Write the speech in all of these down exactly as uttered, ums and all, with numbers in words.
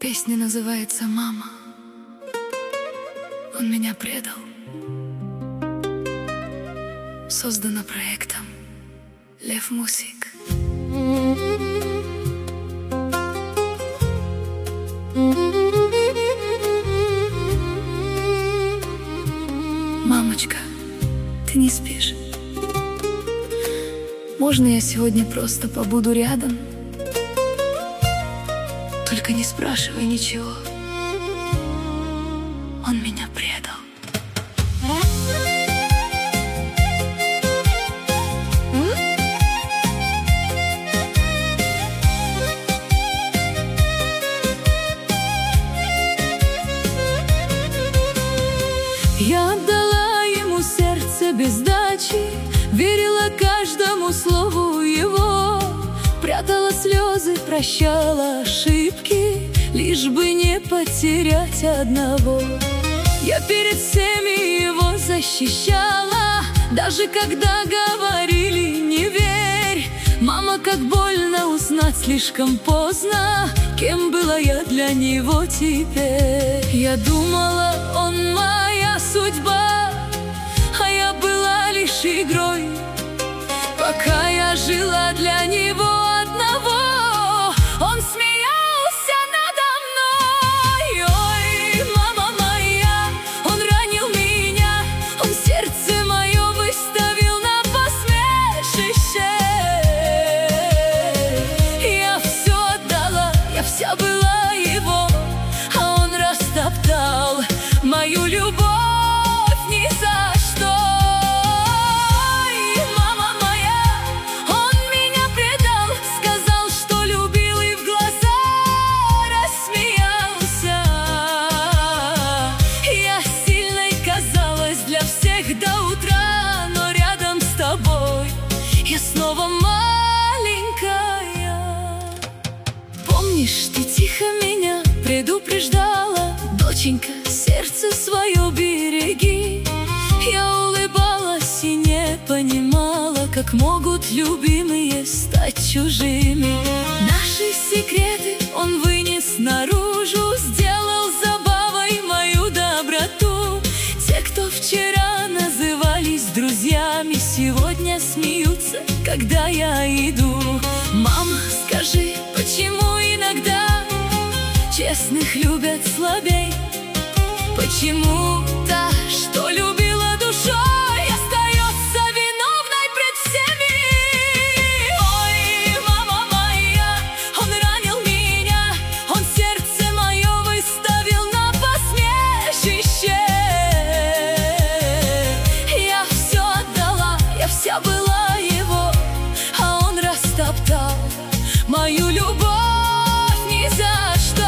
Песня называется «Мама». Он меня предал. Создана проектом Лев Мусик. Мамочка, ты не спишь? Можно я сегодня просто побуду рядом? Только не спрашивай ничего. Он меня предал. Я отдала ему сердце без сдачи, верила каждому слову его, прятала слезы, прощала ошибки, лишь бы не потерять одного. Я перед всеми его защищала, даже когда говорили «не верь». Мама, как больно узнать слишком поздно, кем была я для него теперь. Я думала, он моя судьба, а я была лишь игрой. Пока я жила для него одного, он смеялся надо мной. Ой, мама моя, он ранил меня, он сердце мое выставил на посмешище. Я все отдала, я вся была его, а он растоптал мою любовь ни за что. До утра, но рядом с тобой я снова маленькая. Помнишь, ты тихо меня предупреждала: доченька, сердце свое береги. Я улыбалась и не понимала, как могут любимые стать чужими. Наши секреты он вынес наружу, сделал забавой мою доброту. Те, кто вчера назывались друзьями, сегодня смеются, когда я иду. Мама, скажи, почему иногда честных любят слабей? Почему та, что любила душой, остается виновной пред всеми? Ой, мама моя, он ранил меня, он сердце мое выставил на посмешище. Я была его, а он растоптал мою любовь ни за что.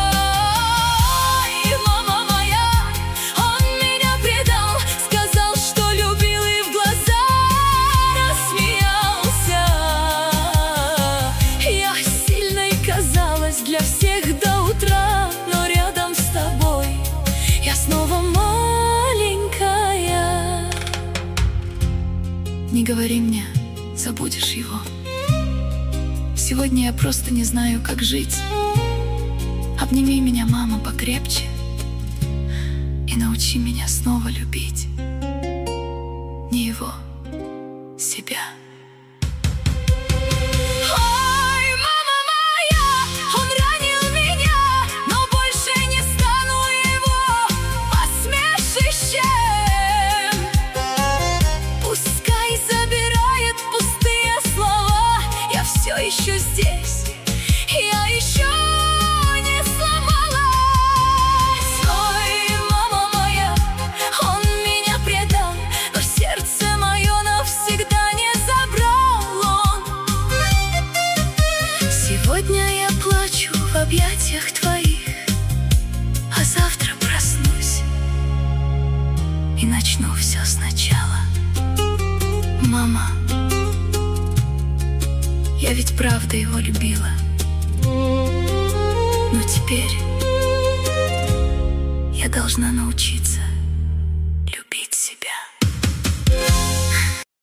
Ой, мама моя, он меня предал, сказал, что любил, и в глаза рассмеялся. Я сильной казалась для всех до утра, но рядом с тобой я снова маленькая. Не говори мне, забудешь его. Сегодня я просто не знаю, как жить. Обними меня, мама, покрепче и научи меня снова любить не его, себя. Еще здесь, я еще не сломалась. Ой, мама моя, он меня предал, но сердце мое навсегда не забрал он. Сегодня я плачу в объятиях твоих, а завтра проснусь и начну все сначала. Мама, я ведь правда его любила, но теперь я должна научиться